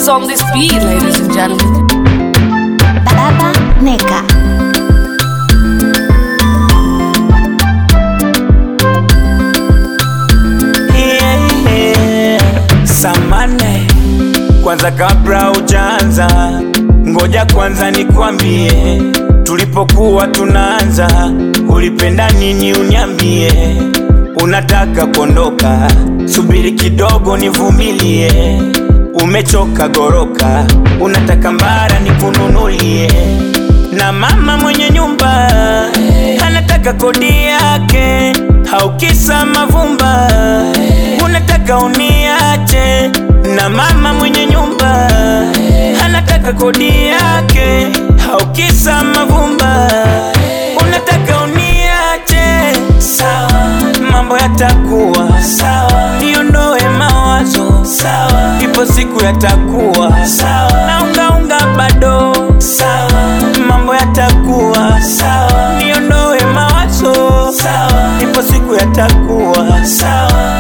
is on this beat, ladies and gentlemen. Baba Neka. Samane, kwanza kabla hujaanza, ngoja kwanza nikwambie, tulipokuwa tunaanza, ulipenda nini uniambie. Unataka kuondoka, subiri kidogo nivumilie. Umechoka goroka, unataka mbara nikununulie. Na mama mwenye nyumba anataka kodi yake, haukisa mavumba unataka uniache. Na mama mwenye nyumba anataka kodi yake, haukisa mavumba unataka uniache. Sawa, mambo yatakuwa sawa, niondoe mawazo sawa, ipo siku yatakuwa sawa, na unga bado sawa, mambo yatakuwa sawa, niondoe mawazo sawa, ipo siku yatakuwa sawa.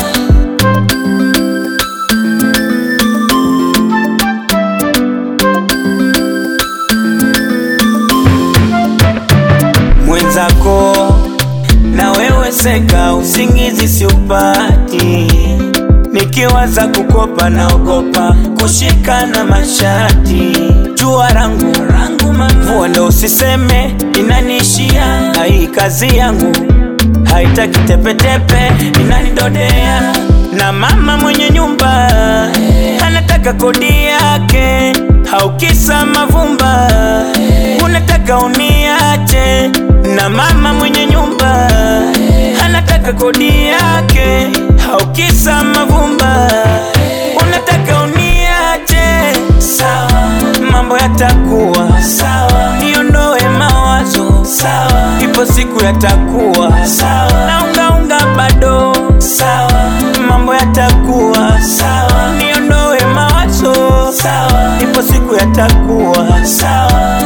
Mwenzako na wewe seka, usingizi siupati. Nikiwaza kukopa naogopa kushika na mashati. Jua rangu mvua ndo usiseme inanishia. Hii kazi yangu haitaki tepetepe, inanidodea. Na mama mwenye nyumba anataka kodi yake, haukisa mavumba unataka uniache. Na mama mwenye nyumba anataka kodi yake, haukisa mavumba unataka uniache. Sawa, mambo yatakuwa sawa, niondoe mawazo sawa, ipo siku yatakuwa sawa, na unga bado sawa, mambo yatakuwa sawa, niondoe mawazo sawa, ipo siku yatakuwa sawa.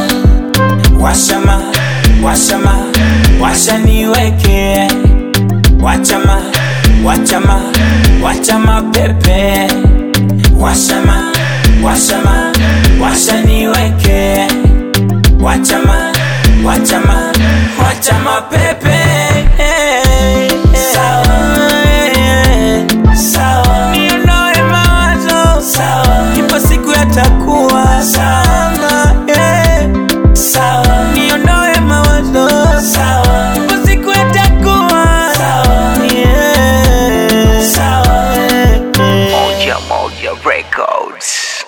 Washa niweke, wachama pepe. Washa niweke, wachama pepe. Sawa, niondoe mawazo sawa, ipo siku yatakuwa sawa. Sawa, niondoe mawazo sawa, ipo siku yatakuwa sawa. Moja Records.